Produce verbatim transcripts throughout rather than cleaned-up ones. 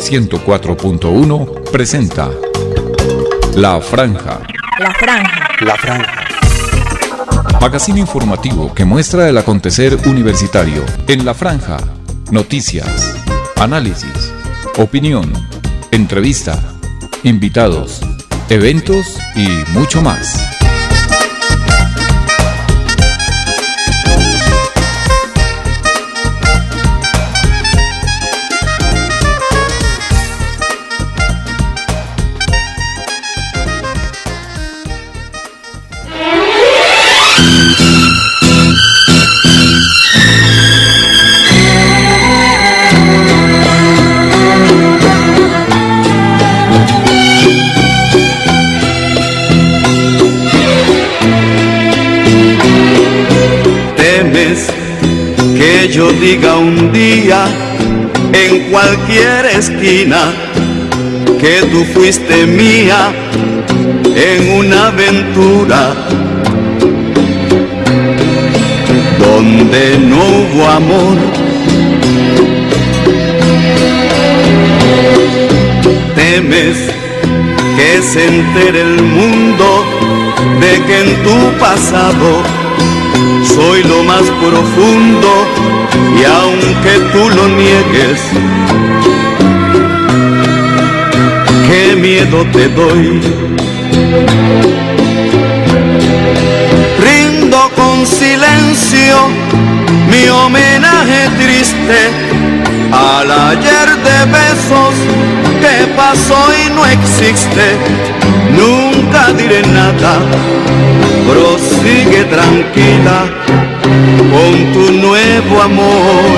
ciento cuatro punto uno presenta La Franja. La Franja. La Franja. Magazine informativo que muestra el acontecer universitario. En La Franja, noticias, análisis, opinión, entrevista, invitados, eventos y mucho más. Que yo diga un día en cualquier esquina que tú fuiste mía en una aventura donde no hubo amor. Temes que se entere el mundo de que en tu pasado soy lo más profundo, y aunque tú lo niegues, qué miedo te doy. Rindo con silencio mi homenaje triste al ayer de besos que pasó y no existe. Nunca diré nada, prosigue tranquila con tu nuevo amor.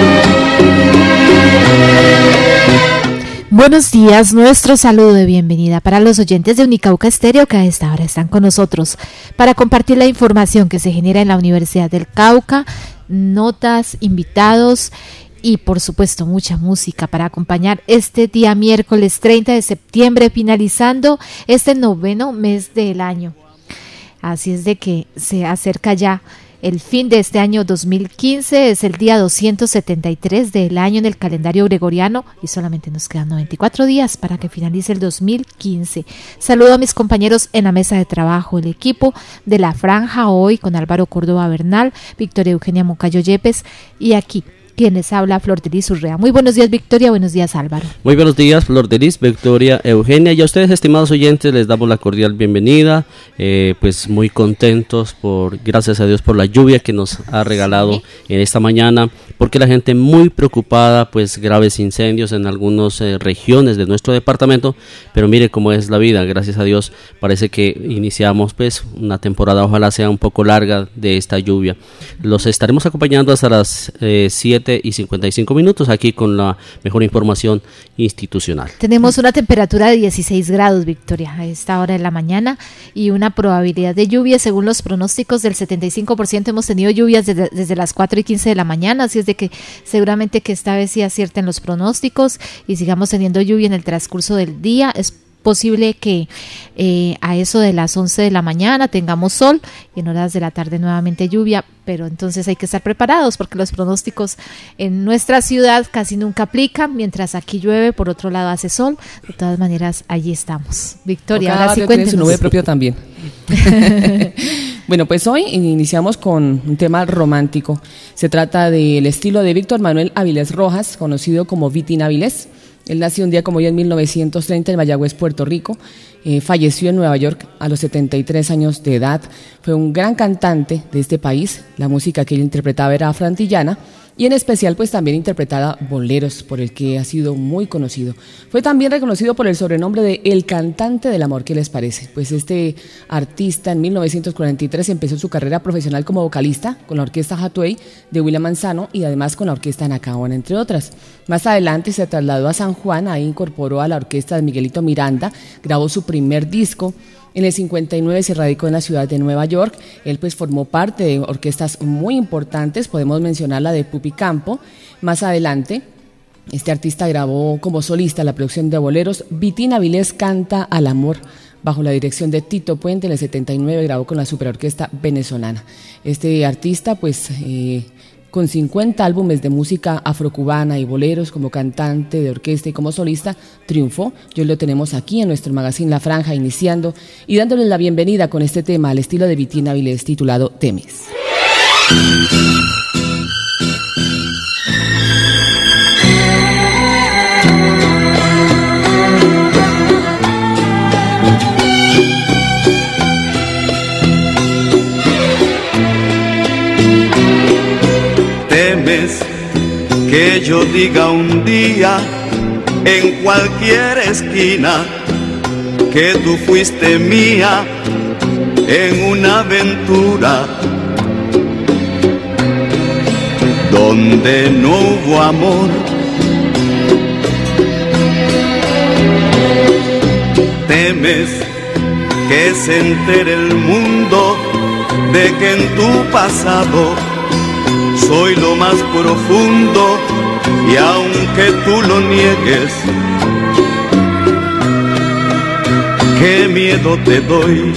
Buenos días, nuestro saludo de bienvenida para los oyentes de Unicauca Estéreo que a esta hora están con nosotros para compartir la información que se genera en la Universidad del Cauca, notas, invitados y por supuesto mucha música para acompañar este día miércoles treinta de septiembre, finalizando este noveno mes del año. Así es de que se acerca ya el fin de este año dos mil quince, es el día doscientos setenta y tres del año en el calendario gregoriano y solamente nos quedan noventa y cuatro días para que finalice el dos mil quince. Saludo a mis compañeros en la mesa de trabajo, el equipo de La Franja hoy con Álvaro Córdoba Bernal, Victoria Eugenia Moncayo Yepes y aquí quien les habla, Flor de Lis Urrea. Muy buenos días, Victoria, buenos días, Álvaro. Muy buenos días, Flor de Lis, Victoria, Eugenia, y a ustedes, estimados oyentes, les damos la cordial bienvenida, eh, pues muy contentos, por gracias a Dios por la lluvia que nos ha regalado sí. en esta mañana, porque la gente muy preocupada, pues graves incendios en algunas eh, regiones de nuestro departamento, pero mire cómo es la vida, gracias a Dios, parece que iniciamos pues una temporada, ojalá sea un poco larga de esta lluvia. Los estaremos acompañando hasta las eh, siete y cincuenta y cinco minutos aquí con la mejor información institucional. Tenemos una temperatura de dieciséis grados, Victoria, a esta hora de la mañana y una probabilidad de lluvia según los pronósticos del setenta y cinco por ciento. Hemos tenido lluvias desde, desde las cuatro y quince de la mañana, así es de que seguramente que esta vez sí acierten los pronósticos y sigamos teniendo lluvia en el transcurso del día. Es posible que eh, a eso de las once de la mañana tengamos sol y en horas de la tarde nuevamente lluvia, pero entonces hay que estar preparados porque los pronósticos en nuestra ciudad casi nunca aplican, mientras aquí llueve, por otro lado hace sol. De todas maneras, allí estamos. Victoria, ahora sí cuéntenos. Tiene su nube propio también. Bueno, pues hoy iniciamos con un tema romántico. Se trata del estilo de Víctor Manuel Avilés Rojas, conocido como Vitín Avilés. Él nació un día como hoy en mil novecientos treinta en Mayagüez, Puerto Rico. Eh, falleció en Nueva York a los setenta y tres años de edad. Fue un gran cantante de este país. La música que él interpretaba era afroantillana y en especial pues también interpretaba boleros, por el que ha sido muy conocido. Fue también reconocido por el sobrenombre de El Cantante del Amor. ¿Qué les parece? Pues este artista en mil novecientos cuarenta y tres empezó su carrera profesional como vocalista con la orquesta Hathaway de William Manzano y además con la orquesta Nacaona, entre otras. Más adelante se trasladó a San Juan, ahí incorporó a la orquesta de Miguelito Miranda, grabó su primer disco. En el cincuenta y nueve se radicó en la ciudad de Nueva York. Él pues formó parte de orquestas muy importantes, podemos mencionar la de Pupi Campo. Más adelante, este artista grabó como solista la producción de boleros Vitín Avilés Canta al Amor, bajo la dirección de Tito Puente. En el setenta y nueve grabó con la superorquesta venezolana. Este artista pues... Eh, Con cincuenta álbumes de música afrocubana y boleros como cantante de orquesta y como solista, triunfó. Yo lo tenemos aquí en nuestro magazine La Franja, iniciando y dándoles la bienvenida con este tema al estilo de Vitín Avilés, titulado Temes. Temes que yo diga un día en cualquier esquina que tú fuiste mía en una aventura donde no hubo amor. Temes que se entere el mundo de que en tu pasado soy lo más profundo, y aunque tú lo niegues, qué miedo te doy.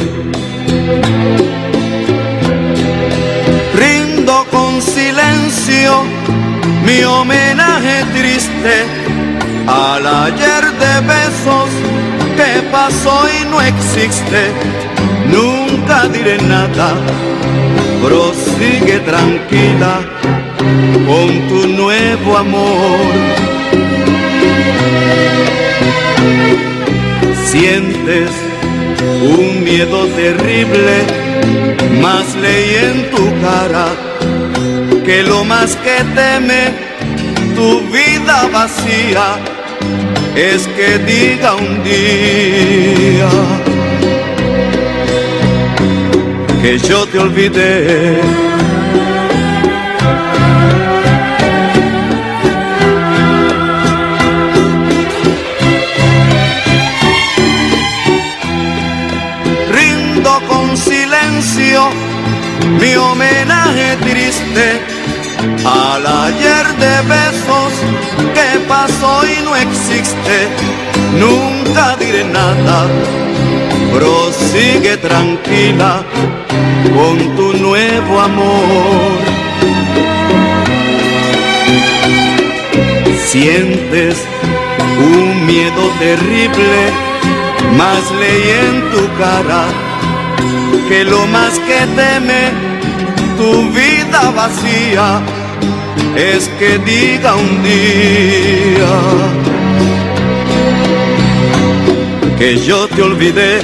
Rindo con silencio mi homenaje triste al ayer de besos que pasó y no existe. Nunca diré nada, prosigue tranquila con tu nuevo amor. Sientes un miedo terrible, mas leí en tu cara que lo más que teme tu vida vacía es que diga un día que yo te olvidé. Rindo con silencio mi homenaje triste al ayer de besos que pasó y no existe. Nunca diré nada, prosigue tranquila con tu nuevo amor. Sientes un miedo terrible, mas leí en tu cara que lo más que teme tu vida vacía es que diga un día que yo te olvidé,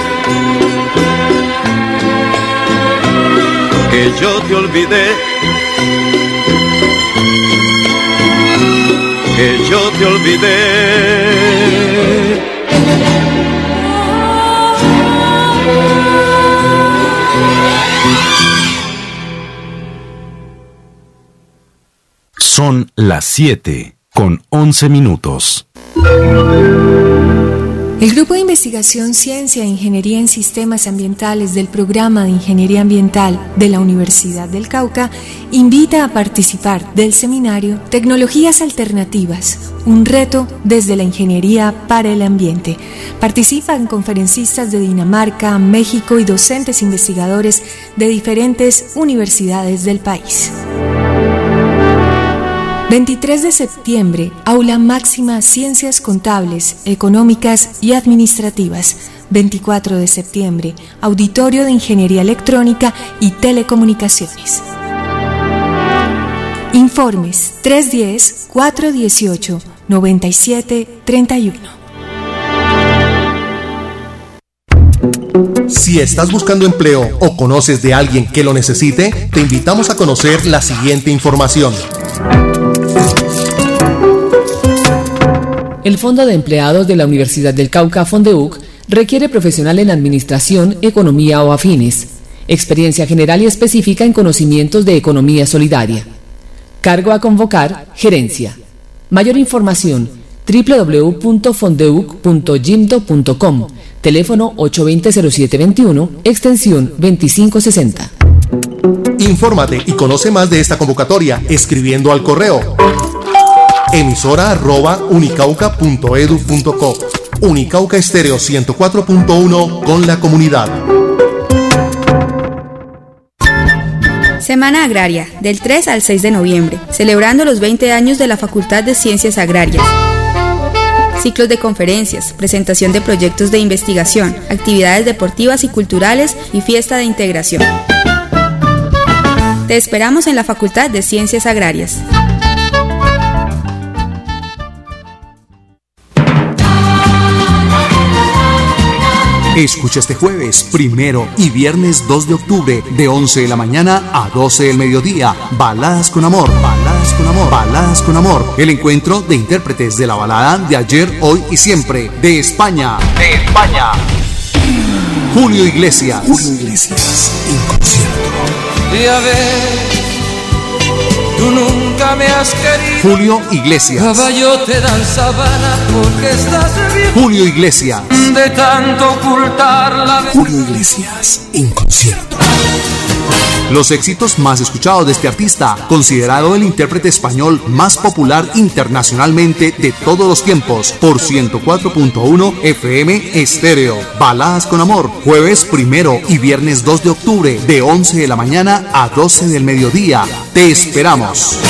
que yo te olvidé, que yo te olvidé. Son las siete con once minutos. El Grupo de Investigación Ciencia e Ingeniería en Sistemas Ambientales del Programa de Ingeniería Ambiental de la Universidad del Cauca invita a participar del seminario Tecnologías Alternativas, un reto desde la ingeniería para el ambiente. Participan conferencistas de Dinamarca, México y docentes investigadores de diferentes universidades del país. veintitrés de septiembre, Aula Máxima Ciencias Contables, Económicas y Administrativas. veinticuatro de septiembre, Auditorio de Ingeniería Electrónica y Telecomunicaciones. Informes tres diez, cuatro dieciocho, noventa y siete, treinta y uno. Si estás buscando empleo o conoces de alguien que lo necesite, te invitamos a conocer la siguiente información. El Fondo de Empleados de la Universidad del Cauca, FONDEUC, requiere profesional en administración, economía o afines, experiencia general y específica en conocimientos de economía solidaria. Cargo a convocar, gerencia. Mayor información, doble u doble u doble u punto fondeuc punto gimdo punto com, teléfono ocho dos cero, cero siete dos uno, extensión veinticinco sesenta. Infórmate y conoce más de esta convocatoria escribiendo al correo emisora arroba unicauca punto edu punto co. Unicauca Estéreo ciento cuatro punto uno con la comunidad. Semana Agraria, del tres al seis de noviembre, celebrando los veinte años de la Facultad de Ciencias Agrarias. Ciclos de conferencias, presentación de proyectos de investigación, actividades deportivas y culturales y fiesta de integración. Te esperamos en la Facultad de Ciencias Agrarias. Escucha este jueves, primero y viernes dos de octubre, de once de la mañana a doce del mediodía, Baladas con Amor, Baladas con Amor, Baladas con Amor, el encuentro de intérpretes de la balada de ayer, hoy y siempre, de España, de España. Julio Iglesias, Julio Iglesias, en concierto. Y a ver, tú nunca me has querido. Julio Iglesias. Caballote dan sabana porque estás bien. Julio Iglesias. De tanto ocultar la verdad. Julio Iglesias en concierto. Los éxitos más escuchados de este artista, considerado el intérprete español más popular internacionalmente de todos los tiempos, por ciento cuatro punto uno F M Estéreo. Baladas con Amor, jueves primero y viernes dos de octubre, de once de la mañana a doce del mediodía. Te esperamos.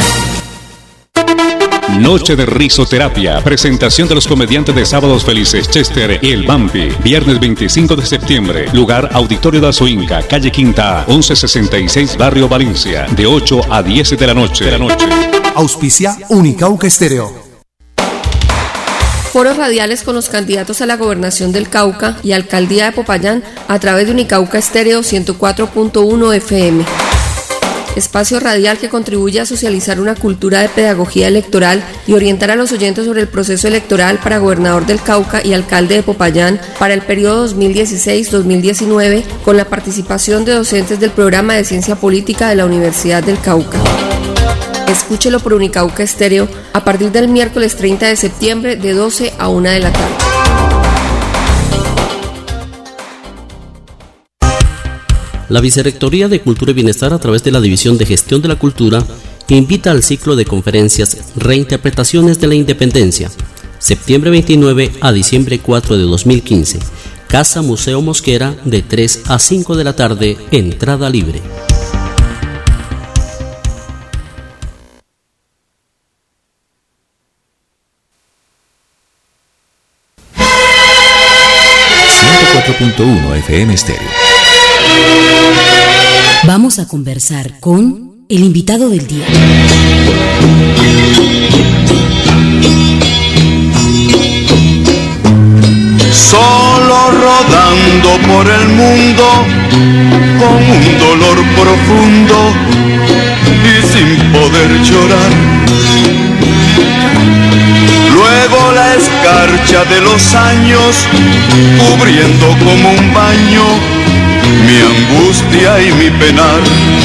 Noche de Risoterapia, presentación de los comediantes de Sábados Felices, Chester y El Bambi, viernes veinticinco de septiembre, lugar Auditorio de Azuinca, calle Quinta, once sesenta y seis, Barrio Valencia, de ocho a diez de la noche. De la noche. Auspicia Unicauca Estéreo. Foros radiales con los candidatos a la gobernación del Cauca y alcaldía de Popayán a través de Unicauca Estéreo ciento cuatro punto uno F M. Espacio radial que contribuye a socializar una cultura de pedagogía electoral y orientar a los oyentes sobre el proceso electoral para gobernador del Cauca y alcalde de Popayán para el periodo dos mil dieciséis dos mil diecinueve, con la participación de docentes del programa de Ciencia Política de la Universidad del Cauca. Escúchelo por Unicauca Estéreo a partir del miércoles treinta de septiembre de doce a una de la tarde. La Vicerrectoría de Cultura y Bienestar, a través de la División de Gestión de la Cultura, invita al ciclo de conferencias Reinterpretaciones de la Independencia, septiembre veintinueve a diciembre cuatro de dos mil quince, Casa Museo Mosquera, de tres a cinco de la tarde, entrada libre. ciento cuatro punto uno F M Estéreo. Vamos a conversar con el invitado del día. Solo rodando por el mundo, con un dolor profundo y sin poder llorar. Luego la escarcha de los años, cubriendo como un baño mi angustia y mi penar.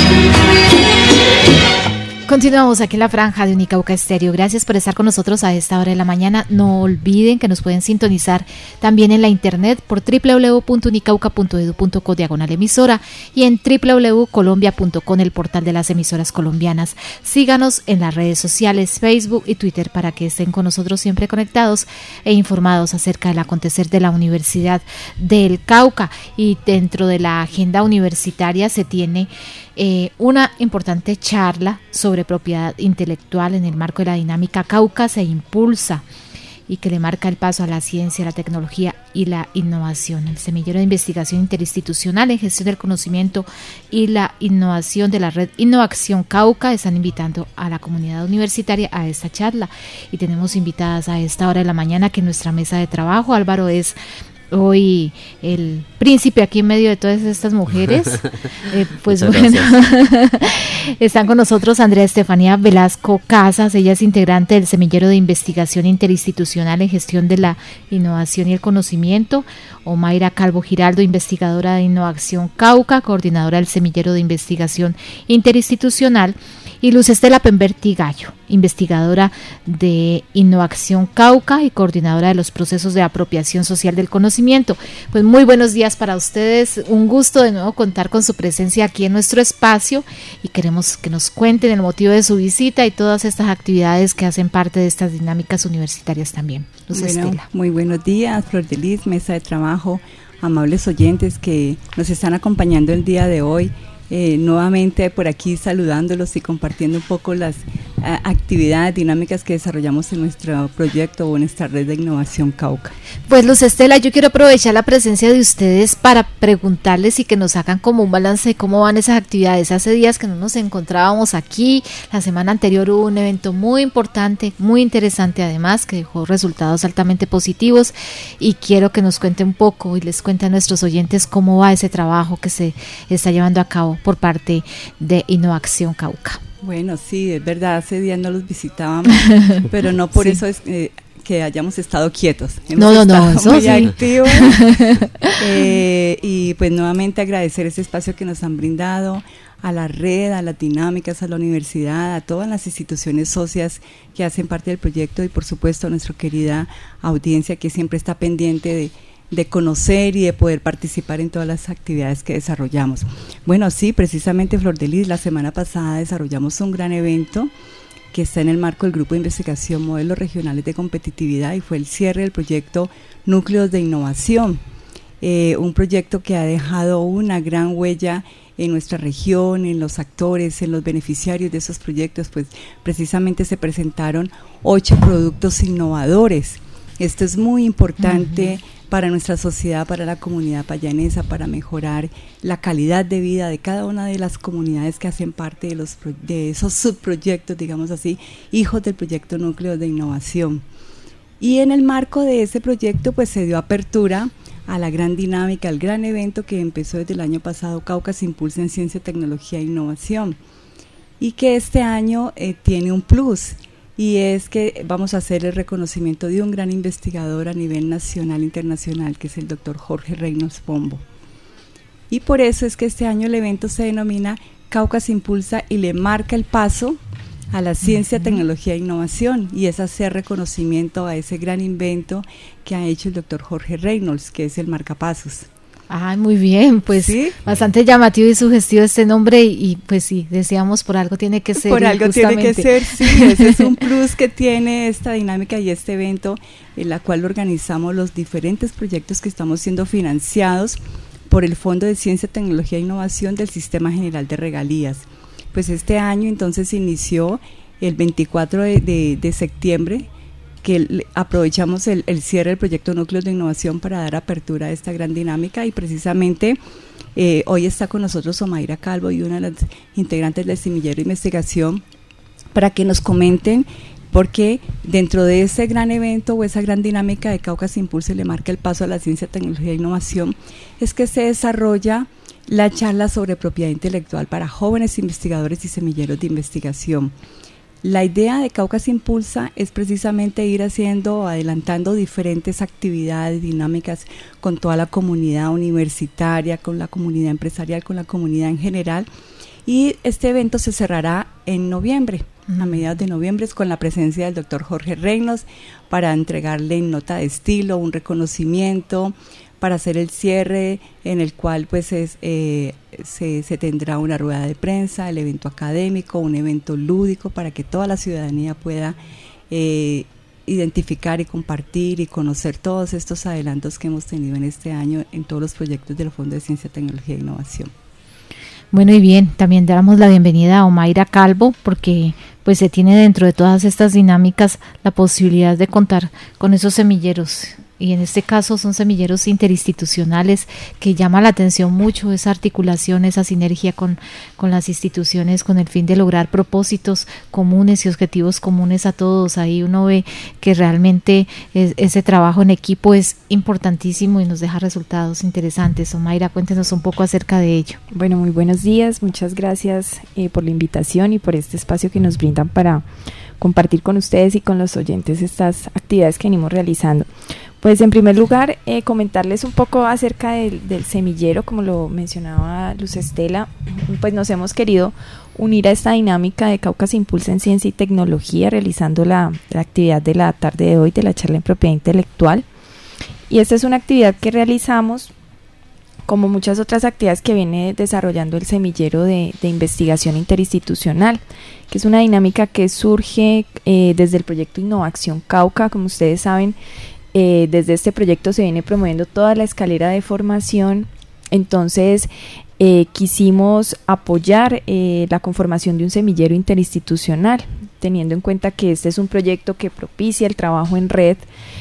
Continuamos aquí en la franja de Unicauca Estéreo. Gracias por estar con nosotros a esta hora de la mañana. No olviden que nos pueden sintonizar también en la internet por doble u doble u doble u punto unicauca punto edu punto co diagonal emisora y en doble u doble u doble u punto colombia punto com, el portal de las emisoras colombianas. Síganos en las redes sociales, Facebook y Twitter, para que estén con nosotros siempre conectados e informados acerca del acontecer de la Universidad del Cauca. Y dentro de la agenda universitaria se tiene Eh, una importante charla sobre propiedad intelectual en el marco de la dinámica Cauca se impulsa y que le marca el paso a la ciencia, la tecnología y la innovación. El Semillero de Investigación Interinstitucional en Gestión del Conocimiento y la Innovación de la Red Innovación Cauca están invitando a la comunidad universitaria a esta charla, y tenemos invitadas a esta hora de la mañana que en nuestra mesa de trabajo Álvaro es hoy el príncipe aquí en medio de todas estas mujeres. eh, pues Muchas bueno, están con nosotros Andrea Estefanía Velasco Casas, ella es integrante del Semillero de Investigación Interinstitucional en Gestión de la Innovación y el Conocimiento, Omaira Calvo Giraldo, investigadora de Innovación Cauca, coordinadora del Semillero de Investigación Interinstitucional, y Luz Estela Pemberti Gallo, investigadora de Innovación Cauca y coordinadora de los procesos de apropiación social del conocimiento. Pues muy buenos días para ustedes, un gusto de nuevo contar con su presencia aquí en nuestro espacio, y queremos que nos cuenten el motivo de su visita y todas estas actividades que hacen parte de estas dinámicas universitarias también. Luz bueno, Estela. Muy buenos días, Flor de Lis, mesa de trabajo, amables oyentes que nos están acompañando el día de hoy eh, nuevamente por aquí saludándolos y compartiendo un poco las a, actividades dinámicas que desarrollamos en nuestro proyecto o en nuestra red de innovación Cauca. Pues Luz Estela, yo quiero aprovechar la presencia de ustedes para preguntarles y que nos hagan como un balance de cómo van esas actividades. Hace días que no nos encontrábamos aquí, la semana anterior hubo un evento muy importante, muy interesante además, que dejó resultados altamente positivos, y quiero que nos cuente un poco y les cuente a nuestros oyentes cómo va ese trabajo que se está llevando a cabo por parte de Innovación Cauca. Bueno, sí, es verdad, hace días no los visitábamos, pero no por sí. eso es eh, que hayamos estado quietos. Hemos no, no, estado no, eso muy sí. activos. eh, y pues nuevamente agradecer ese espacio que nos han brindado, a la red, a las dinámicas, a la universidad, a todas las instituciones socias que hacen parte del proyecto, y por supuesto a nuestra querida audiencia que siempre está pendiente de de conocer y de poder participar en todas las actividades que desarrollamos. Bueno, sí, precisamente Flor de Lis, la semana pasada desarrollamos un gran evento que está en el marco del Grupo de Investigación Modelos Regionales de Competitividad, y fue el cierre del proyecto Núcleos de Innovación, eh, un proyecto que ha dejado una gran huella en nuestra región, en los actores, en los beneficiarios de esos proyectos. Pues precisamente se presentaron ocho productos innovadores. Esto es muy importante uh-huh. para nuestra sociedad, para la comunidad payanesa, para mejorar la calidad de vida de cada una de las comunidades que hacen parte de, los, de esos subproyectos, digamos así, hijos del proyecto Núcleo de Innovación. Y en el marco de ese proyecto pues se dio apertura a la gran dinámica, al gran evento que empezó desde el año pasado, Cauca se impulsa en Ciencia, Tecnología e Innovación, y que este año eh, tiene un plus, y es que vamos a hacer el reconocimiento de un gran investigador a nivel nacional e internacional, que es el doctor Jorge Reynolds Pombo. Y por eso es que este año el evento se denomina Cauca se impulsa y le marca el paso a la ciencia, uh-huh. tecnología e innovación, y es hacer reconocimiento a ese gran invento que ha hecho el doctor Jorge Reynolds, que es el marcapasos. Ah, muy bien, pues ¿sí? Bastante llamativo y sugestivo este nombre, y, y pues sí, decíamos por algo tiene que ser. Por algo justamente. tiene que ser, sí, ese es un plus que tiene esta dinámica y este evento, en la cual organizamos los diferentes proyectos que estamos siendo financiados por el Fondo de Ciencia, Tecnología e Innovación del Sistema General de Regalías. Pues este año entonces inició el veinticuatro de, de, de septiembre, que aprovechamos el, el cierre del proyecto Núcleos de Innovación para dar apertura a esta gran dinámica, y precisamente eh, hoy está con nosotros Omaira Calvo y una de las integrantes del Semillero de Investigación para que nos comenten, porque dentro de ese gran evento o esa gran dinámica de Cauca se impulsa y le marca el paso a la ciencia, tecnología e innovación, es que se desarrolla la charla sobre propiedad intelectual para jóvenes investigadores y semilleros de investigación. La idea de Cauca se impulsa es precisamente ir haciendo, adelantando diferentes actividades dinámicas con toda la comunidad universitaria, con la comunidad empresarial, con la comunidad en general, y este evento se cerrará en noviembre, uh-huh. a mediados de noviembre, con la presencia del doctor Jorge Reynolds para entregarle en nota de estilo un reconocimiento, para hacer el cierre en el cual pues es, eh, se, se tendrá una rueda de prensa, el evento académico, un evento lúdico para que toda la ciudadanía pueda eh, identificar y compartir y conocer todos estos adelantos que hemos tenido en este año en todos los proyectos del Fondo de Ciencia, Tecnología e Innovación. Bueno, y bien, también damos la bienvenida a Omaira Calvo, porque pues se tiene dentro de todas estas dinámicas la posibilidad de contar con esos semilleros, y en este caso son semilleros interinstitucionales, que llama la atención mucho esa articulación, esa sinergia con, con las instituciones, con el fin de lograr propósitos comunes y objetivos comunes a todos. Ahí uno ve que realmente es, ese trabajo en equipo es importantísimo y nos deja resultados interesantes. Omaira, cuéntenos un poco acerca de ello. Bueno, muy buenos días, muchas gracias eh, por la invitación y por este espacio que nos brindan para compartir con ustedes y con los oyentes estas actividades que venimos realizando. Pues en primer lugar, eh, comentarles un poco acerca del, del semillero, como lo mencionaba Luz Estela. Pues nos hemos querido unir a esta dinámica de Cauca se impulsa en Ciencia y Tecnología, realizando la, la actividad de la tarde de hoy de la charla en propiedad intelectual. Y esta es una actividad que realizamos, como muchas otras actividades que viene desarrollando el semillero de, de investigación interinstitucional, que es una dinámica que surge eh, desde el proyecto Innovación Cauca. Como ustedes saben, Eh, desde este proyecto se viene promoviendo toda la escalera de formación. Entonces eh, quisimos apoyar eh, la conformación de un semillero interinstitucional, teniendo en cuenta que este es un proyecto que propicia el trabajo en red.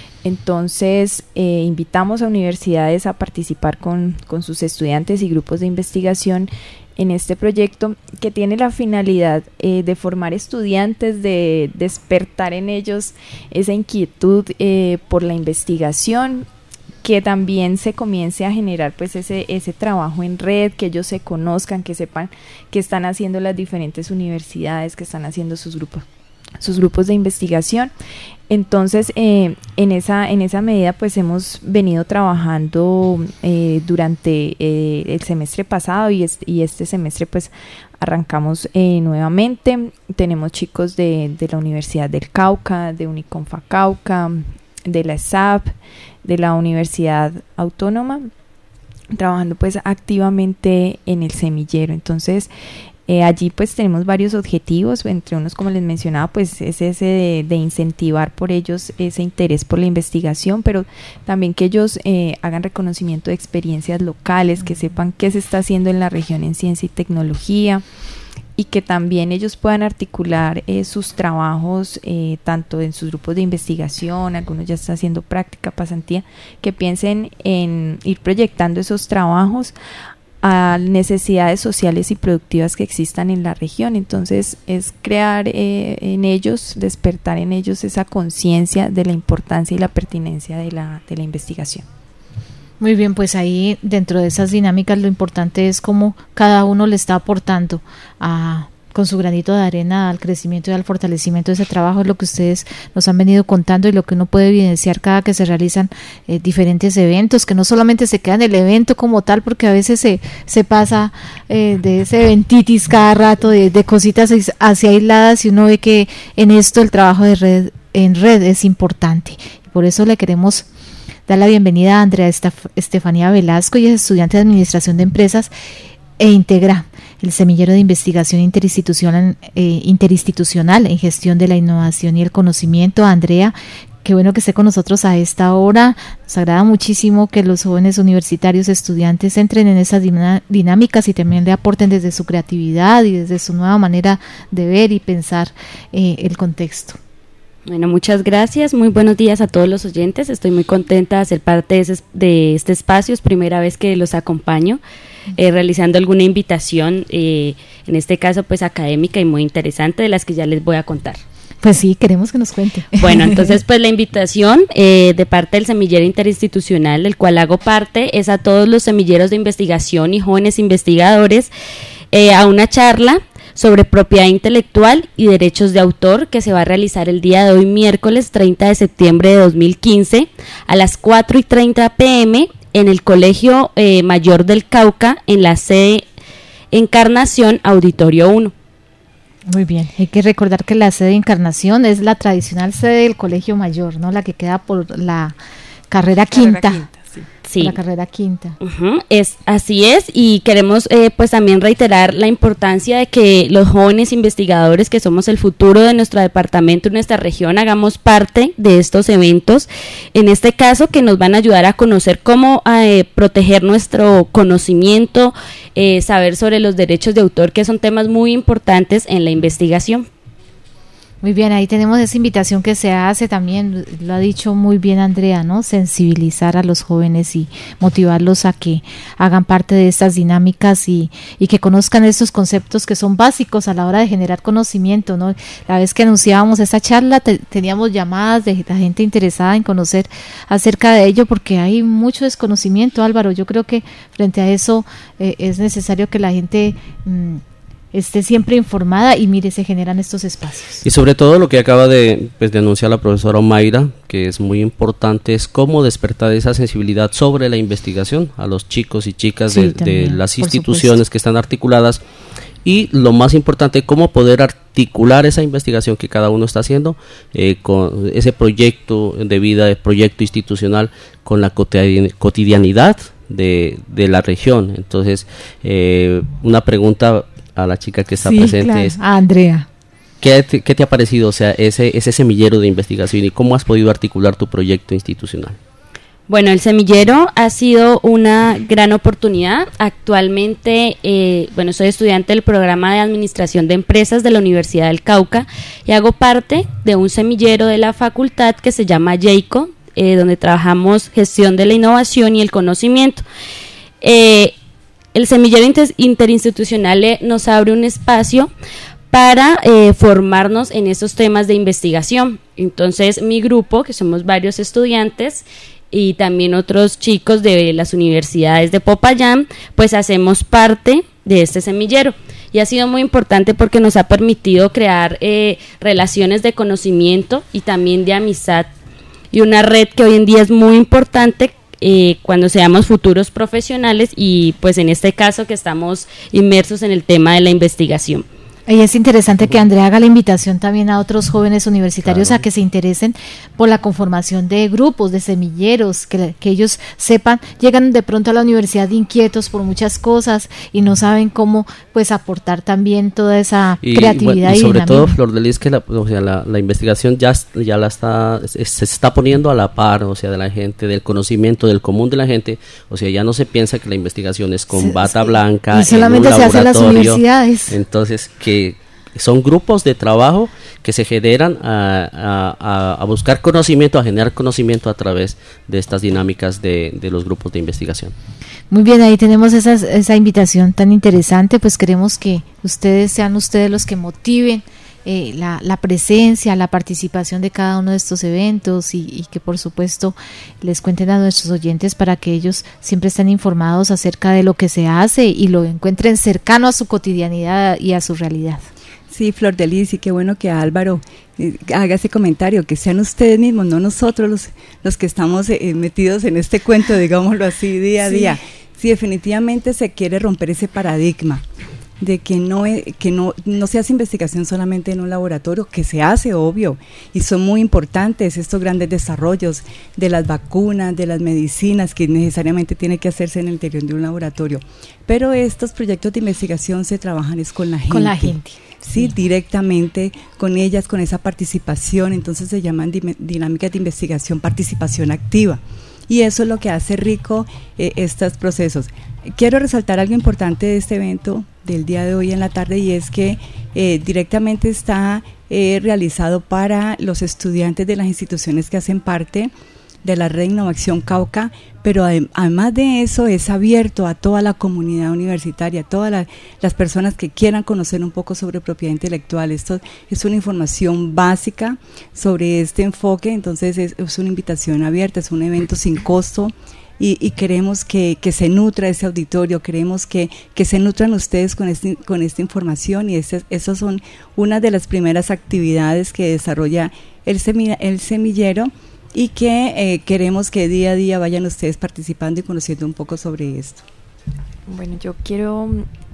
Entonces, eh, invitamos a universidades a participar con, con sus estudiantes y grupos de investigación en este proyecto, que tiene la finalidad eh, de formar estudiantes, de despertar en ellos esa inquietud eh, por la investigación, que también se comience a generar pues ese, ese trabajo en red, que ellos se conozcan, que sepan qué están haciendo las diferentes universidades, que están haciendo sus grupos sus grupos de investigación. Entonces, eh, en esa en esa medida, pues hemos venido trabajando eh, durante eh, el semestre pasado y este, y este semestre, pues arrancamos eh, nuevamente. Tenemos chicos de, de la Universidad del Cauca, de Uniconfa Cauca, de la E S A P, de la Universidad Autónoma, trabajando pues activamente en el semillero. Entonces, Eh, allí pues tenemos varios objetivos, entre unos, como les mencionaba, pues es ese de, de incentivar por ellos ese interés por la investigación, pero también que ellos eh, hagan reconocimiento de experiencias locales, que sepan qué se está haciendo en la región en ciencia y tecnología, y que también ellos puedan articular eh, sus trabajos eh, tanto en sus grupos de investigación, algunos ya están haciendo práctica, pasantía, que piensen en ir proyectando esos trabajos a necesidades sociales y productivas que existan en la región. Entonces es crear eh, en ellos, despertar en ellos esa conciencia de la importancia y la pertinencia de la, de la investigación. Muy bien, pues ahí dentro de esas dinámicas lo importante es cómo cada uno le está aportando a con su granito de arena al crecimiento y al fortalecimiento de ese trabajo. Es lo que ustedes nos han venido contando y lo que uno puede evidenciar cada que se realizan eh, diferentes eventos, que no solamente se queda en el evento como tal, porque a veces se, se pasa eh, de ese eventitis cada rato, de, de cositas así aisladas, y uno ve que en esto el trabajo de red en red es importante. Y por eso le queremos dar la bienvenida a Andrea Estef- Estefanía Velasco, y es estudiante de Administración de Empresas e integra el semillero de investigación interinstitucional, eh, interinstitucional en gestión de la innovación y el conocimiento. Andrea, qué bueno que esté con nosotros a esta hora. Nos agrada muchísimo que los jóvenes universitarios, estudiantes, entren en esas dinámicas y también le aporten desde su creatividad y desde su nueva manera de ver y pensar eh, el contexto. Bueno, muchas gracias, muy buenos días a todos los oyentes. Estoy muy contenta de ser parte de, ese, de este espacio, es primera vez que los acompaño eh, realizando alguna invitación, eh, en este caso pues académica y muy interesante, de las que ya les voy a contar. Pues sí, queremos que nos cuente. Bueno, entonces pues la invitación eh, de parte del semillero interinstitucional, del cual hago parte, es a todos los semilleros de investigación y jóvenes investigadores eh, a una charla sobre propiedad intelectual y derechos de autor, que se va a realizar el día de hoy, miércoles treinta de septiembre de dos mil quince, a las cuatro y treinta pm en el Colegio eh, Mayor del Cauca, en la sede Encarnación, Auditorio uno. Muy bien, hay que recordar que la sede Encarnación es la tradicional sede del Colegio Mayor, ¿no? La que queda por la carrera quinta. Carrera quinta. Sí. La carrera quinta. Uh-huh. Es, así es, y queremos eh, pues también reiterar la importancia de que los jóvenes investigadores, que somos el futuro de nuestro departamento y nuestra región, hagamos parte de estos eventos, en este caso que nos van a ayudar a conocer cómo eh, proteger nuestro conocimiento, eh, saber sobre los derechos de autor, que son temas muy importantes en la investigación. Muy bien, ahí tenemos esa invitación que se hace también, lo ha dicho muy bien Andrea, ¿no? Sensibilizar a los jóvenes y motivarlos a que hagan parte de estas dinámicas y, y que conozcan estos conceptos que son básicos a la hora de generar conocimiento, ¿no? La vez que anunciábamos esta charla te, teníamos llamadas de la gente interesada en conocer acerca de ello, porque hay mucho desconocimiento, Álvaro. Yo creo que frente a eso eh, es necesario que la gente mmm, esté siempre informada y mire, se generan estos espacios. Y sobre todo lo que acaba de, pues, de anunciar la profesora Omaira, que es muy importante, es cómo despertar esa sensibilidad sobre la investigación a los chicos y chicas sí, de, también, de las instituciones que están articuladas, y lo más importante, cómo poder articular esa investigación que cada uno está haciendo eh, con ese proyecto de vida, el proyecto institucional, con la cotidianidad de, de la región. Entonces, eh, una pregunta a la chica que está sí, presente claro. es a Andrea. ¿Qué te, ¿Qué te ha parecido, o sea, ese, ese semillero de investigación, y cómo has podido articular tu proyecto institucional? Bueno, el semillero ha sido una gran oportunidad. Actualmente, eh, bueno, soy estudiante del programa de Administración de Empresas de la Universidad del Cauca y hago parte de un semillero de la facultad que se llama YEICO, eh, donde trabajamos gestión de la innovación y el conocimiento. Eh, el semillero inter- interinstitucional eh, nos abre un espacio para eh, formarnos en esos temas de investigación. Entonces, mi grupo, que somos varios estudiantes, y también otros chicos de las universidades de Popayán, pues hacemos parte de este semillero. Y ha sido muy importante porque nos ha permitido crear eh, relaciones de conocimiento y también de amistad, y una red que hoy en día es muy importante eh, cuando seamos futuros profesionales y pues en este caso que estamos inmersos en el tema de la investigación. Y es interesante que Andrea haga la invitación también a otros jóvenes universitarios claro. a que se interesen por la conformación de grupos, de semilleros, que, que ellos sepan, llegan de pronto a la universidad inquietos por muchas cosas y no saben cómo pues aportar también toda esa y, creatividad bueno, y y sobre dinamismo. todo, Flor de Lis, que la, o sea, la, la investigación ya, ya la está, se está poniendo a la par, o sea, de la gente, del conocimiento, del común de la gente, o sea, ya no se piensa que la investigación es con sí, bata sí. blanca, y solamente en un se hace en las universidades. Entonces, que son grupos de trabajo que se generan a, a, a buscar conocimiento, a generar conocimiento a través de estas dinámicas de, de los grupos de investigación. Muy bien, ahí tenemos esa, esa invitación tan interesante, pues queremos que ustedes sean ustedes los que motiven eh, la, la presencia, la participación de cada uno de estos eventos y, y que por supuesto les cuenten a nuestros oyentes para que ellos siempre estén informados acerca de lo que se hace y lo encuentren cercano a su cotidianidad y a su realidad. Sí, Flor de Lis, y qué bueno que Álvaro eh, haga ese comentario, que sean ustedes mismos, no nosotros los, los que estamos eh, metidos en este cuento, digámoslo así, día a sí. día. Sí, definitivamente se quiere romper ese paradigma de que no que no, no se hace investigación solamente en un laboratorio, que se hace, obvio, y son muy importantes estos grandes desarrollos de las vacunas, de las medicinas, que necesariamente tiene que hacerse en el interior de un laboratorio, pero estos proyectos de investigación se trabajan es con la gente. Con la gente. Sí, directamente con ellas, con esa participación, entonces se llaman dim- dinámicas de investigación, participación activa, y eso es lo que hace rico eh, estos procesos. Quiero resaltar algo importante de este evento del día de hoy en la tarde, y es que eh, directamente está eh, realizado para los estudiantes de las instituciones que hacen parte de la Red Innovación Cauca, pero además de eso es abierto a toda la comunidad universitaria, a todas la, las personas que quieran conocer un poco sobre propiedad intelectual. Esto es una información básica sobre este enfoque, entonces es, es una invitación abierta, es un evento sin costo. Y, y queremos que, que se nutra ese auditorio, queremos que, que se nutran ustedes con, este, con esta información, y esas esas son una de las primeras actividades que desarrolla el, semi, el semillero, y que eh, queremos que día a día vayan ustedes participando y conociendo un poco sobre esto. Bueno, yo quiero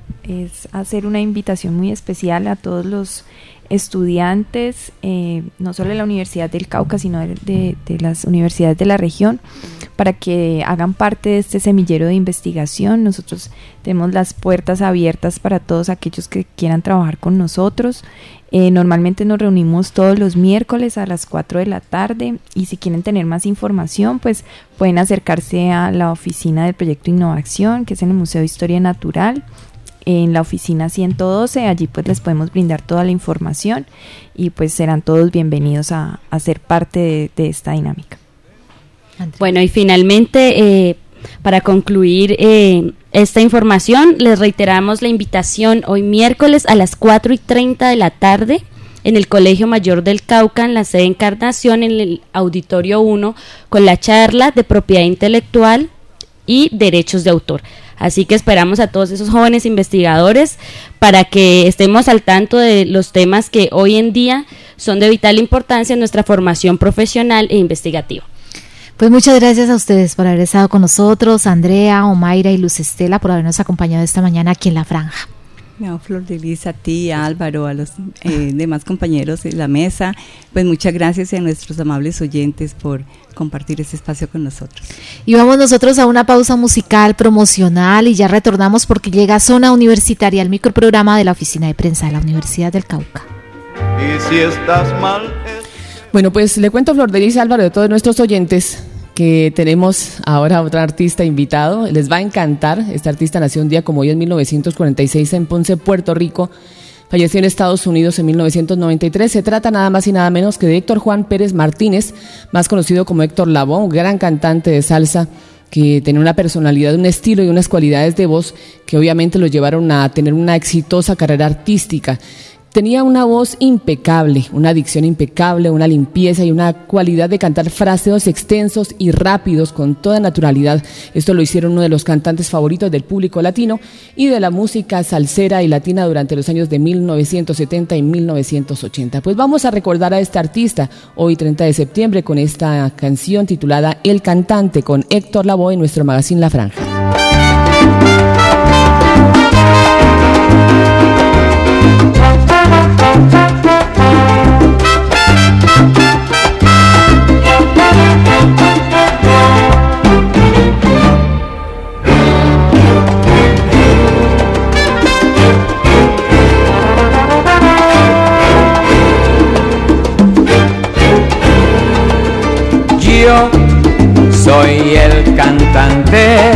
es hacer una invitación muy especial a todos los estudiantes, eh, no solo de la Universidad del Cauca, sino de, de, de las universidades de la región, para que hagan parte de este semillero de investigación. Nosotros tenemos las puertas abiertas para todos aquellos que quieran trabajar con nosotros. Eh, normalmente nos reunimos todos los miércoles a las cuatro de la tarde, y si quieren tener más información, pues pueden acercarse a la oficina del proyecto Innovación, que es en el Museo de Historia Natural, en la oficina ciento doce. Allí pues les podemos brindar toda la información y pues serán todos bienvenidos a, a ser parte de, de esta dinámica. Bueno, y finalmente, eh, para concluir eh, esta información, les reiteramos la invitación hoy miércoles a las cuatro y treinta de la tarde en el Colegio Mayor del Cauca, en la sede Encarnación, en el Auditorio uno, con la charla de propiedad intelectual y derechos de autor. Así que esperamos a todos esos jóvenes investigadores para que estemos al tanto de los temas que hoy en día son de vital importancia en nuestra formación profesional e investigativa. Pues muchas gracias a ustedes por haber estado con nosotros, Andrea, Omaira y Luz Estela, por habernos acompañado esta mañana aquí en La Franja. No, Flor de Lis, a ti, a Álvaro, a los eh, demás compañeros de la mesa, pues muchas gracias, y a nuestros amables oyentes por compartir este espacio con nosotros. Y vamos nosotros a una pausa musical promocional y ya retornamos porque llega Zona Universitaria, el microprograma de la Oficina de Prensa de la Universidad del Cauca. Y si estás mal... Es... Bueno, pues le cuento, Flor de Lis, Álvaro, de todos nuestros oyentes, que tenemos ahora otra artista invitado. Les va a encantar. Este artista nació un día como hoy en mil novecientos cuarenta y seis en Ponce, Puerto Rico. Falleció en Estados Unidos en mil novecientos noventa y tres. Se trata nada más y nada menos que de Héctor Juan Pérez Martínez, más conocido como Héctor Lavoe, un gran cantante de salsa que tenía una personalidad, un estilo y unas cualidades de voz que obviamente lo llevaron a tener una exitosa carrera artística. Tenía una voz impecable, una dicción impecable, una limpieza y una cualidad de cantar fraseos extensos y rápidos con toda naturalidad. Esto lo hicieron uno de los cantantes favoritos del público latino y de la música salsera y latina durante los años de mil novecientos setenta y mil novecientos ochenta. Pues vamos a recordar a este artista hoy treinta de septiembre con esta canción titulada El Cantante con Héctor Lavoe en nuestro magazine La Franja. Yo soy el cantante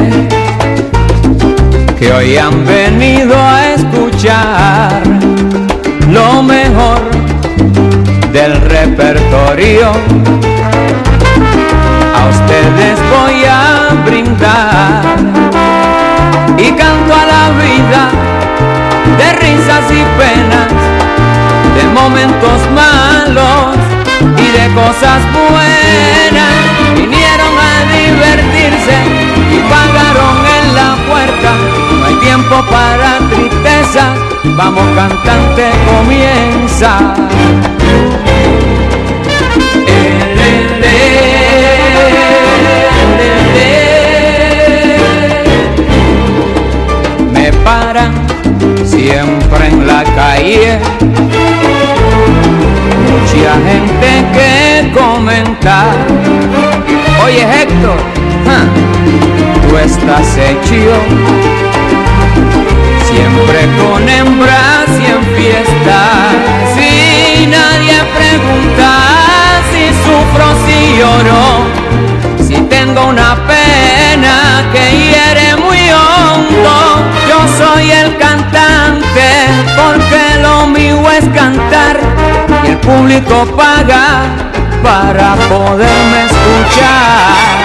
que hoy han venido a escuchar lo mejor del repertorio. A ustedes voy a brindar y canto a la vida de risas y penas, de momentos malos y de cosas buenas. Vinieron a divertirse y pagaron en la puerta. No hay tiempo para tristeza, vamos cantante, comienza. Me paran siempre en la calle, mucha gente que comentar. Oye Héctor, ¿ah? Tú estás hecho siempre con hembras y en fiestas. Si nadie pregunta si sufro, si lloro, si tengo una pena que hiere muy hondo. Yo soy el cantante porque lo mío es cantar y el público paga para poderme escuchar.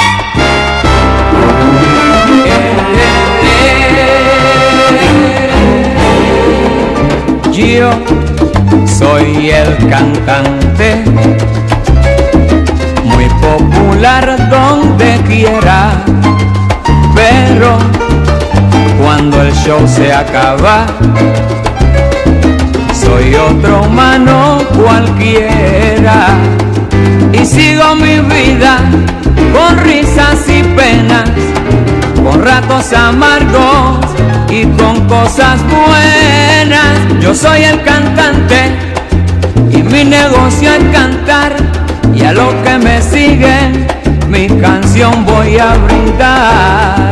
Yo soy el cantante, muy popular donde quiera, pero cuando el show se acaba, soy otro humano cualquiera y sigo mi vida con risas y penas, con ratos amargos y con cosas buenas. Yo soy el cantante y mi negocio es cantar, y a los que me siguen mi canción voy a brindar.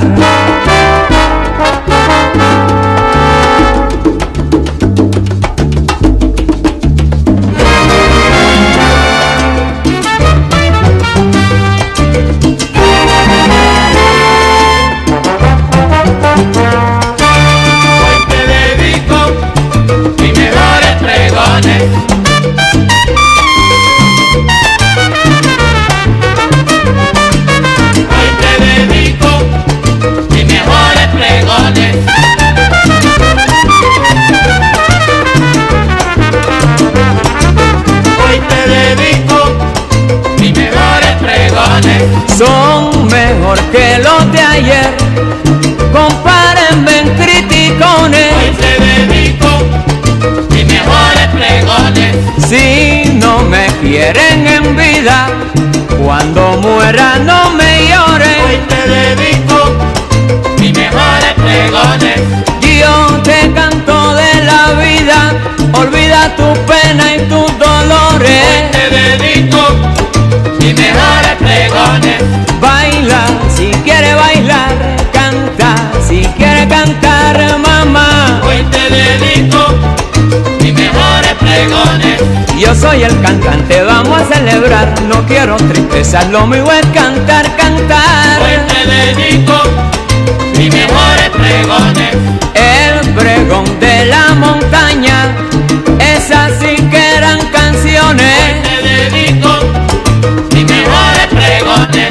Son mejor que los de ayer, compárenme en criticones. Hoy te dedico mis mejores pregones. Si no me quieren en vida, cuando muera no me lloren. Hoy te dedico mis mejores pregones. Yo te canto de la vida, olvida tu pena y tus dolores. Hoy te dedico mis mejores pregones. Baila si quiere bailar, canta si quiere cantar, mamá. Hoy te dedico mis mejores pregones. Y yo soy el cantante, vamos a celebrar. No quiero tristeza, lo mío es cantar, cantar. Hoy te dedico mis mejores pregones. El pregón de la montaña, esas sí que eran canciones. Hoy te dedico mis mejores pregones.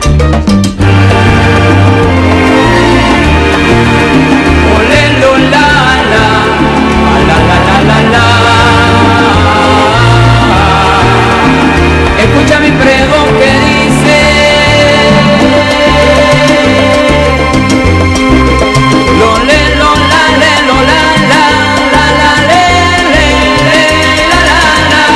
Ole, lo, la, la, la, la, la, la, la. Escucha mi pregón que dice: lo, le, lo, la, le, lo, la, la, la, la, le, le, le, la, la, la.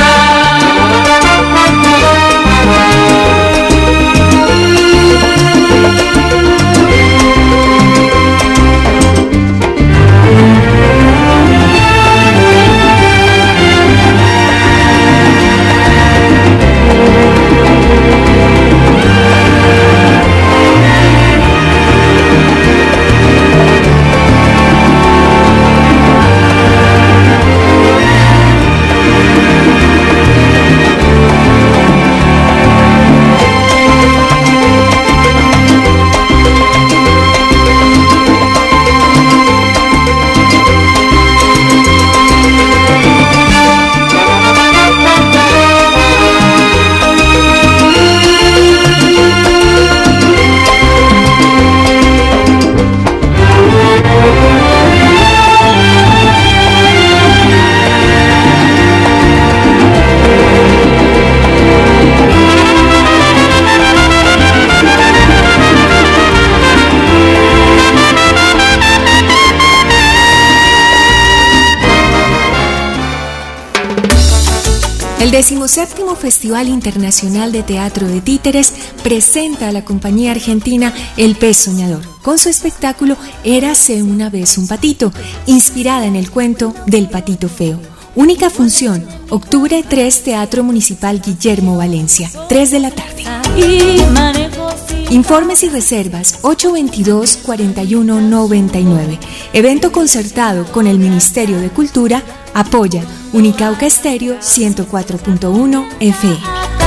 El decimoséptimo Festival Internacional de Teatro de Títeres presenta a la compañía argentina El Pez Soñador, con su espectáculo Érase una vez un patito, inspirada en el cuento del patito feo. Única función, octubre tres, Teatro Municipal Guillermo Valencia, tres de la tarde. Informes y reservas ocho veintidós, cuarenta y uno noventa y nueve. Evento concertado con el Ministerio de Cultura. Apoya Unicauca Estéreo ciento cuatro punto uno F M.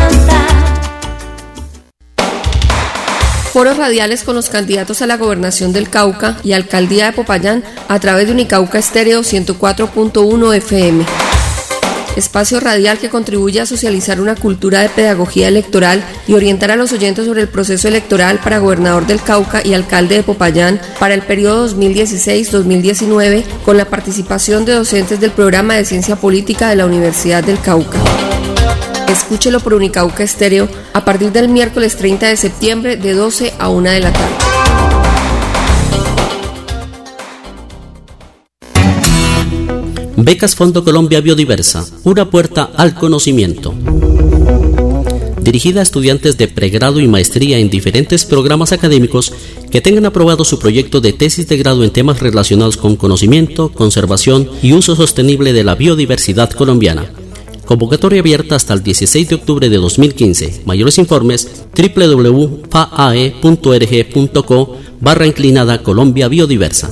Foros radiales con los candidatos a la gobernación del Cauca y alcaldía de Popayán a través de Unicauca Estéreo ciento cuatro punto uno F M. Espacio radial que contribuye a socializar una cultura de pedagogía electoral y orientar a los oyentes sobre el proceso electoral para gobernador del Cauca y alcalde de Popayán para el periodo dos mil dieciséis dos mil diecinueve, con la participación de docentes del programa de Ciencia Política de la Universidad del Cauca. Escúchelo por Unicauca Estéreo a partir del miércoles treinta de septiembre de doce a una de la tarde. Becas Fondo Colombia Biodiversa, una puerta al conocimiento. Dirigida a estudiantes de pregrado y maestría en diferentes programas académicos que tengan aprobado su proyecto de tesis de grado en temas relacionados con conocimiento, conservación y uso sostenible de la biodiversidad colombiana. Convocatoria abierta hasta el dieciséis de octubre de dos mil quince. Mayores informes doble u doble u doble u punto f a e punto org punto co barra inclinada Colombia Biodiversa.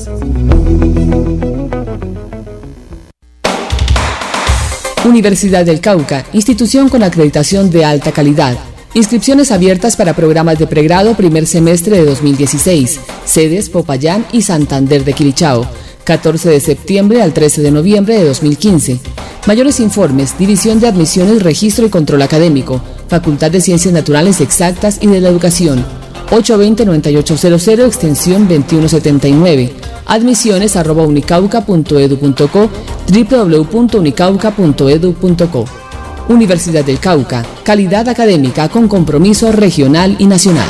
Universidad del Cauca, institución con acreditación de alta calidad. Inscripciones abiertas para programas de pregrado primer semestre de dos mil dieciséis. Sedes Popayán y Santander de Quilichao. catorce de septiembre al trece de noviembre de dos mil quince. Mayores informes, División de Admisiones, Registro y Control Académico, Facultad de Ciencias Naturales Exactas y de la Educación. ocho veinte, noventa y ocho cero cero, extensión veintiuno setenta y nueve. Admisiones arroba unicauca punto edu punto co, doble u doble u doble u punto unicauca punto edu punto co. Universidad del Cauca, calidad académica con compromiso regional y nacional.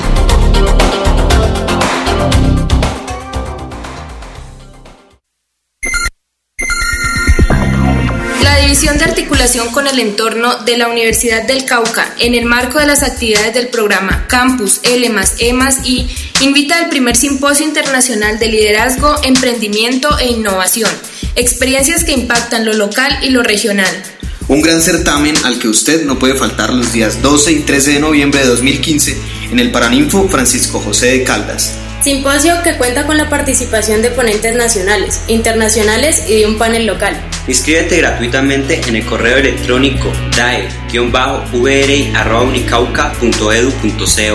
La División de Articulación con el Entorno de la Universidad del Cauca, en el marco de las actividades del programa Campus, ELEMAS, EMAS y invita al primer Simposio Internacional de Liderazgo, Emprendimiento e Innovación, experiencias que impactan lo local y lo regional. Un gran certamen al que usted no puede faltar los días doce y trece de noviembre de dos mil quince en el Paraninfo Francisco José de Caldas. Simposio que cuenta con la participación de ponentes nacionales, internacionales y de un panel local. Inscríbete gratuitamente en el correo electrónico dae-v r i arroba unicauca punto edu punto co.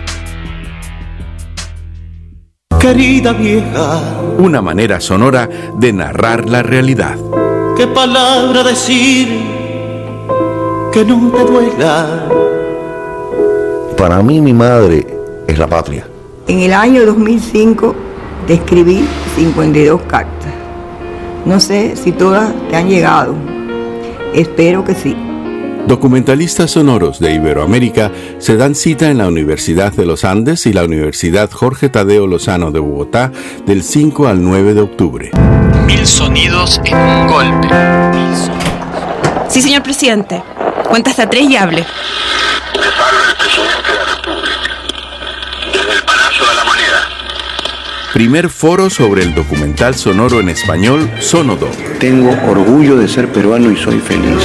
Querida vieja, una manera sonora de narrar la realidad. ¿Qué palabra decir que no te duela? Para mí mi madre es la patria. En el año dos mil cinco te escribí cincuenta y dos cartas. No sé si todas te han llegado. Espero que sí. Documentalistas sonoros de Iberoamérica se dan cita en la Universidad de los Andes y la Universidad Jorge Tadeo Lozano de Bogotá del cinco al nueve de octubre. Mil sonidos en un golpe. Sí, señor presidente. Cuenta hasta tres y hable. Les habla el presidente de la República, desde el Palacio de la Moneda. Primer foro sobre el documental sonoro en español Sonodo. Tengo orgullo de ser peruano y soy feliz.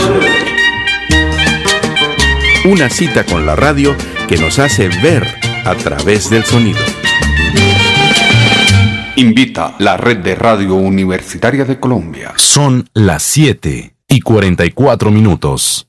Una cita con la radio que nos hace ver a través del sonido. Invita la Red de Radio Universitaria de Colombia. Son las siete y cuarenta y cuatro minutos.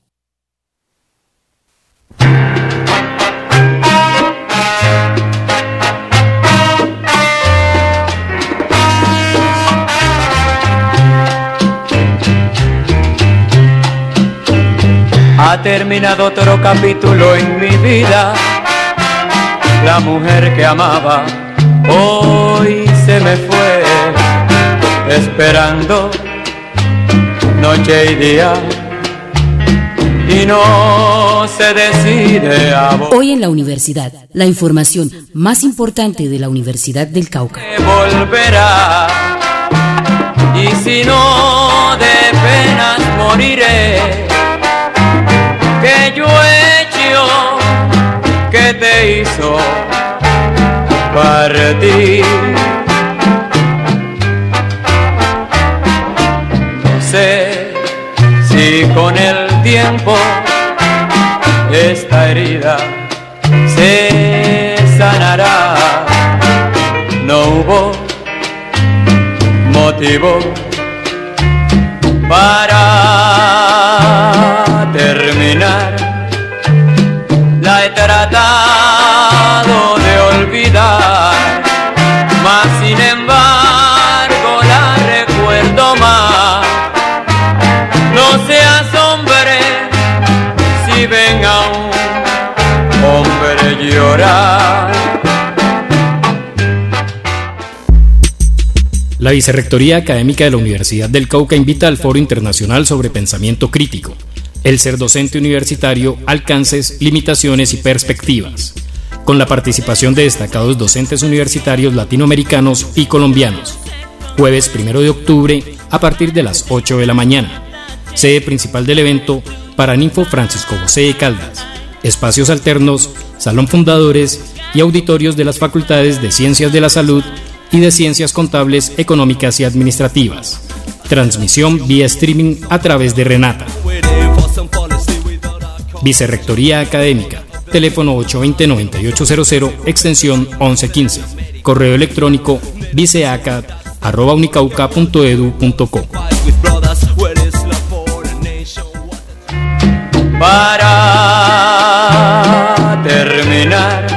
Ha terminado otro capítulo en mi vida. La mujer que amaba hoy se me fue, esperando noche y día, y no se decide a volver. Hoy en la universidad, la información más importante de la Universidad del Cauca. Volverá, y si no de penas moriré, que yo he hecho, que te hizo partir. No sé si con el tiempo esta herida se sanará. No hubo motivo para terminar. La he tratado de olvidar, mas sin embargo la recuerdo más. No se asombre si ven a un hombre llorar. La Vicerrectoría Académica de la Universidad del Cauca invita al Foro Internacional sobre Pensamiento Crítico, el ser docente universitario, alcances, limitaciones y perspectivas, con la participación de destacados docentes universitarios latinoamericanos y colombianos, jueves primero de octubre a partir de las ocho de la mañana. Sede principal del evento, Paraninfo Francisco José de Caldas, espacios alternos, salón fundadores y auditorios de las facultades de Ciencias de la Salud y de Ciencias Contables, Económicas y Administrativas. Transmisión vía streaming a través de Renata. Vicerrectoría Académica. Teléfono ocho dos cero, nueve ocho cero cero, extensión once quince. Correo electrónico viceacat arroba unicauca punto edu punto co. Para terminar.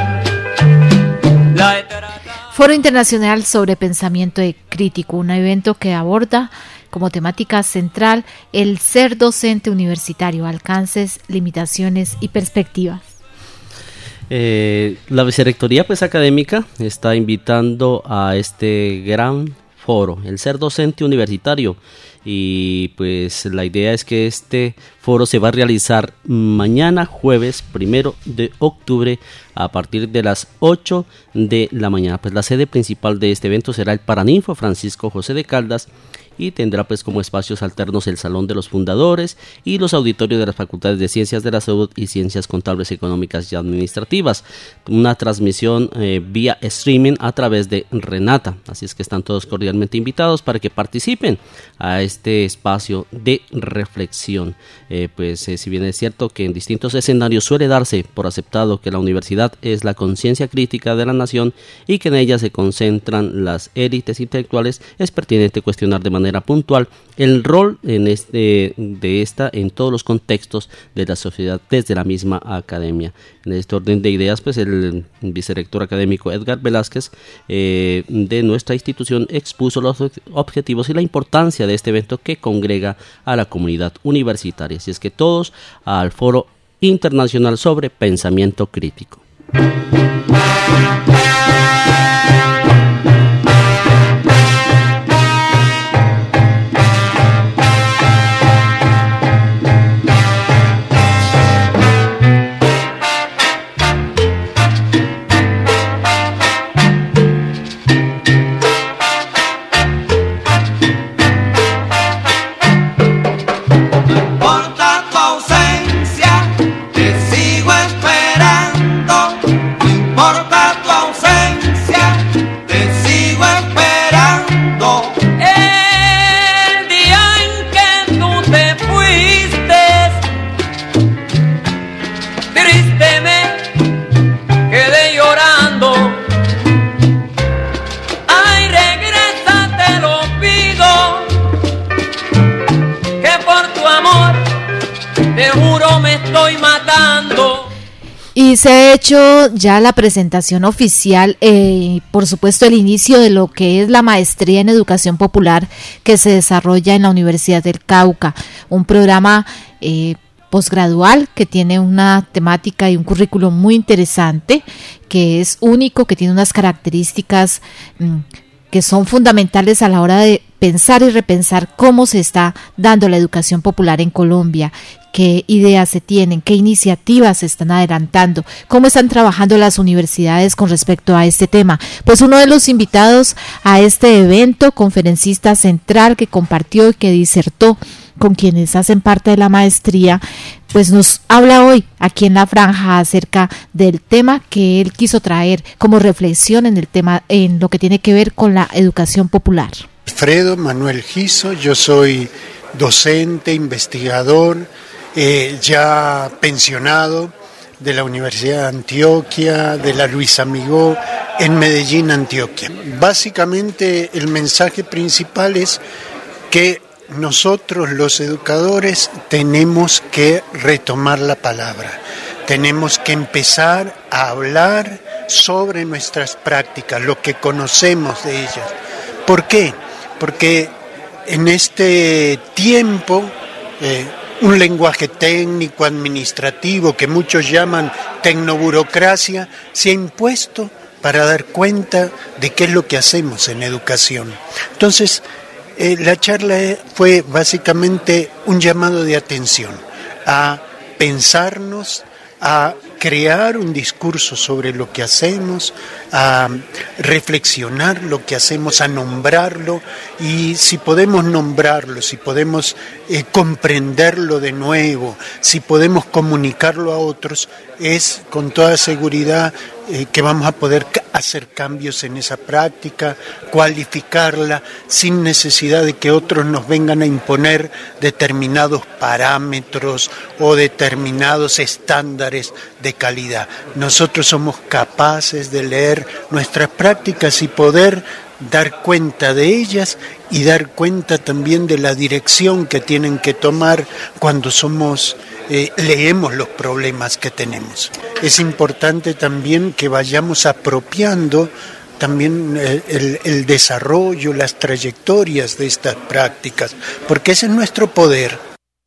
Foro Internacional sobre Pensamiento Crítico, un evento que aborda como temática central el ser docente universitario, alcances, limitaciones y perspectivas. Eh, la Vicerrectoría pues, académica está invitando a este gran foro, el ser docente universitario, y pues la idea es que este foro se va a realizar mañana jueves primero de octubre a partir de las ocho de la mañana. Pues la sede principal de este evento será el Paraninfo Francisco José de Caldas y tendrá pues como espacios alternos el Salón de los Fundadores y los auditorios de las Facultades de Ciencias de la Salud y Ciencias Contables, Económicas y Administrativas. Una transmisión eh, vía streaming a través de Renata, así es que están todos cordialmente invitados para que participen a este espacio de reflexión. Eh, pues eh, si bien es cierto que en distintos escenarios suele darse por aceptado que la universidad es la conciencia crítica de la nación y que en ella se concentran las élites intelectuales, es pertinente cuestionar de manera manera puntual el rol en este, de esta en todos los contextos de la sociedad desde la misma academia. En este orden de ideas, pues el vicerrector académico Edgar Velázquez eh, de nuestra institución expuso los objetivos y la importancia de este evento que congrega a la comunidad universitaria. Así es que todos al Foro Internacional sobre Pensamiento Crítico. Y se ha hecho ya la presentación oficial, eh, por supuesto el inicio de lo que es la maestría en educación popular que se desarrolla en la Universidad del Cauca, un programa eh, posgradual que tiene una temática y un currículo muy interesante, que es único, que tiene unas características mmm, que son fundamentales a la hora de pensar y repensar cómo se está dando la educación popular en Colombia, qué ideas se tienen, qué iniciativas se están adelantando, cómo están trabajando las universidades con respecto a este tema. Pues uno de los invitados a este evento, conferencista central que compartió y que disertó con quienes hacen parte de la maestría, pues nos habla hoy aquí en La Franja acerca del tema que él quiso traer como reflexión en el tema, en lo que tiene que ver con la educación popular. Alfredo Manuel Giso, yo soy docente, investigador, eh, ya pensionado de la Universidad de Antioquia, de la Luis Amigó, en Medellín, Antioquia. Básicamente el mensaje principal es que nosotros los educadores tenemos que retomar la palabra, tenemos que empezar a hablar sobre nuestras prácticas, lo que conocemos de ellas. ¿Por qué? Porque en este tiempo eh, un lenguaje técnico, administrativo, que muchos llaman tecnoburocracia, se ha impuesto para dar cuenta de qué es lo que hacemos en educación. Entonces, eh, la charla fue básicamente un llamado de atención a pensarnos, a crear un discurso sobre lo que hacemos, a reflexionar lo que hacemos, a nombrarlo, y si podemos nombrarlo, si podemos eh, comprenderlo de nuevo, si podemos comunicarlo a otros, es con toda seguridad eh, que vamos a poder hacer cambios en esa práctica, cualificarla sin necesidad de que otros nos vengan a imponer determinados parámetros o determinados estándares de calidad. Nosotros somos capaces de leer nuestras prácticas y poder dar cuenta de ellas y dar cuenta también de la dirección que tienen que tomar cuando somos eh, leemos los problemas que tenemos. Es importante también que vayamos apropiando también el, el, el desarrollo, las trayectorias de estas prácticas, porque ese es nuestro poder.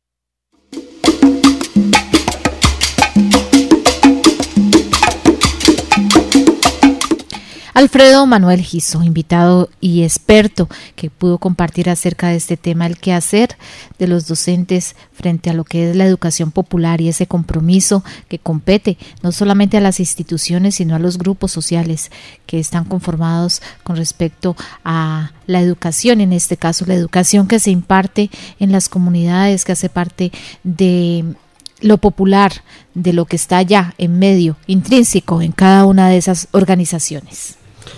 Alfredo Manuel Giso, invitado y experto que pudo compartir acerca de este tema, el quehacer de los docentes frente a lo que es la educación popular y ese compromiso que compete no solamente a las instituciones sino a los grupos sociales que están conformados con respecto a la educación, en este caso la educación que se imparte en las comunidades, que hace parte de lo popular, de lo que está allá en medio, intrínseco en cada una de esas organizaciones.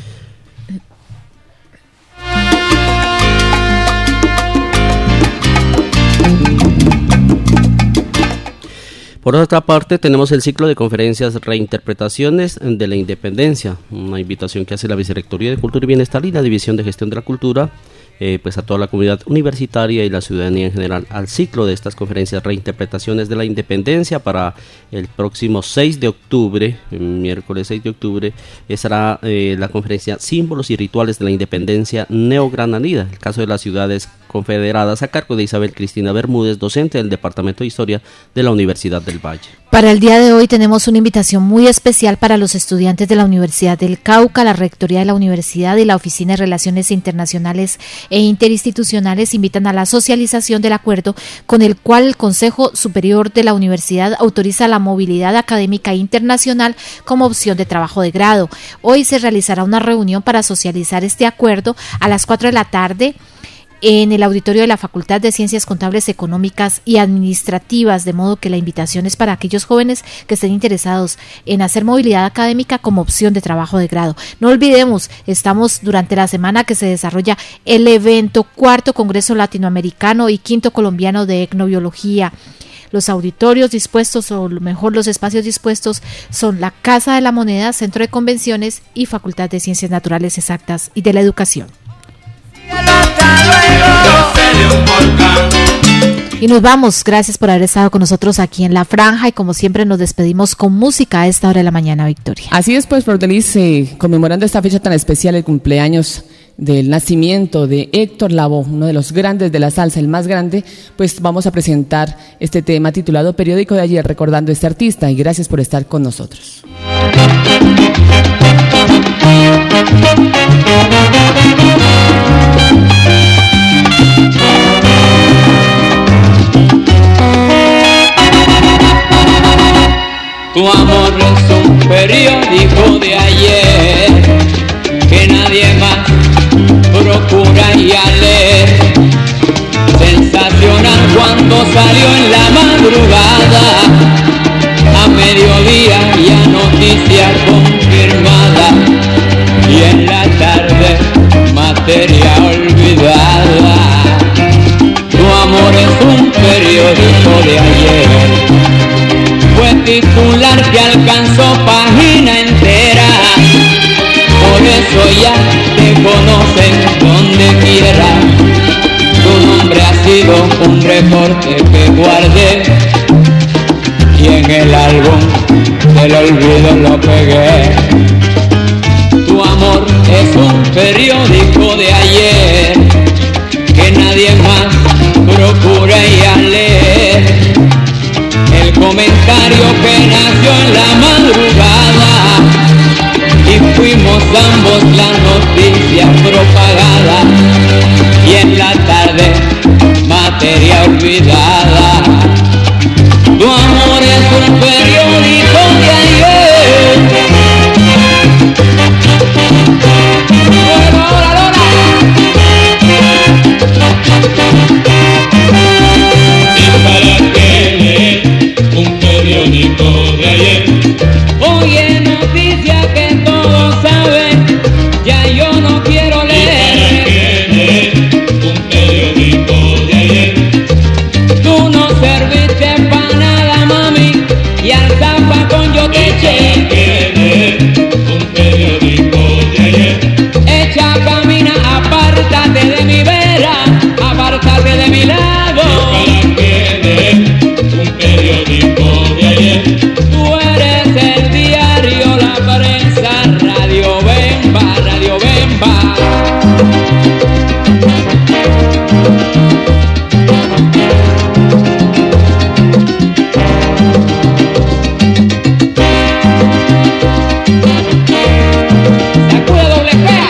Por otra parte, tenemos el ciclo de conferencias Reinterpretaciones de la Independencia, una invitación que hace la Vicerrectoría de Cultura y Bienestar y la División de Gestión de la Cultura eh, pues a toda la comunidad universitaria y la ciudadanía en general al ciclo de estas conferencias Reinterpretaciones de la Independencia para el próximo seis de octubre, miércoles seis de octubre, estará eh, la conferencia Símbolos y Rituales de la Independencia Neogranadina, el caso de las ciudades confederadas, a cargo de Isabel Cristina Bermúdez, docente del Departamento de Historia de la Universidad del Valle. Para el día de hoy tenemos una invitación muy especial para los estudiantes de la Universidad del Cauca. La Rectoría de la Universidad y la Oficina de Relaciones Internacionales e Interinstitucionales invitan a la socialización del acuerdo con el cual el Consejo Superior de la Universidad autoriza la movilidad académica internacional como opción de trabajo de grado. Hoy se realizará una reunión para socializar este acuerdo a las cuatro de la tarde en el auditorio de la Facultad de Ciencias Contables, Económicas y Administrativas, de modo que la invitación es para aquellos jóvenes que estén interesados en hacer movilidad académica como opción de trabajo de grado. No olvidemos, estamos durante la semana que se desarrolla el evento Cuarto Congreso Latinoamericano y Quinto Colombiano de Etnobiología. Los auditorios dispuestos, o mejor los espacios dispuestos, son la Casa de la Moneda, Centro de Convenciones y Facultad de Ciencias Naturales Exactas y de la Educación. Y nos vamos, gracias por haber estado con nosotros aquí en La Franja y como siempre nos despedimos con música a esta hora de la mañana, Victoria. Así es, pues, Flor de Lis, eh, conmemorando esta fecha tan especial, el cumpleaños del nacimiento de Héctor Lavoe, uno de los grandes de la salsa, el más grande, pues vamos a presentar este tema titulado Periódico de ayer, recordando a este artista, y gracias por estar con nosotros. Tu amor es un periódico de ayer que nadie más procura ya leer. Sensacional cuando salió en la madrugada, a mediodía ya noticia confirmada, y en la tarde materia olvidada. Tu amor es un periódico de ayer, fue titular que alcanzó página entera, por eso ya te conocen donde quiera. Tu nombre ha sido un recorte que guardé y en el álbum del olvido lo pegué. Tu amor es un periódico de ayer que nadie más procura ya leer. El comentario que nació en la madrugada y fuimos ambos la noticia propagada, y en la tarde materia olvidada. Tu amor es un periódico de ayer. Bueno, ahora, ahora. ¿Y para qué leer un periódico de ayer? Oye, noticia que todos saben, ya yo no quiero leer. ¿Y para qué leer un periódico de ayer? Tú no serviste para nada, mami, y al zapacón yo te eché. ¿Y para qué leer un periódico de ayer? Echa, camina, apártate de mi vera, apártate de mi lado. ¿Y para qué leer un periódico de ayer? Tú eres el diario, la prensa, Radio Bemba, Radio Bemba. Sacude doble P.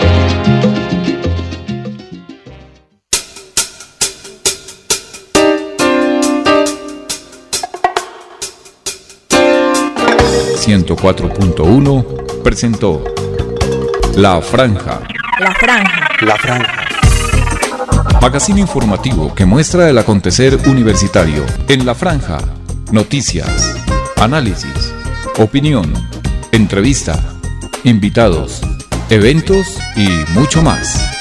ciento cuatro punto uno presentó La Franja. La Franja. La Franja. Magazine informativo que muestra el acontecer universitario en La Franja. Noticias, análisis, opinión, entrevista, invitados, eventos y mucho más.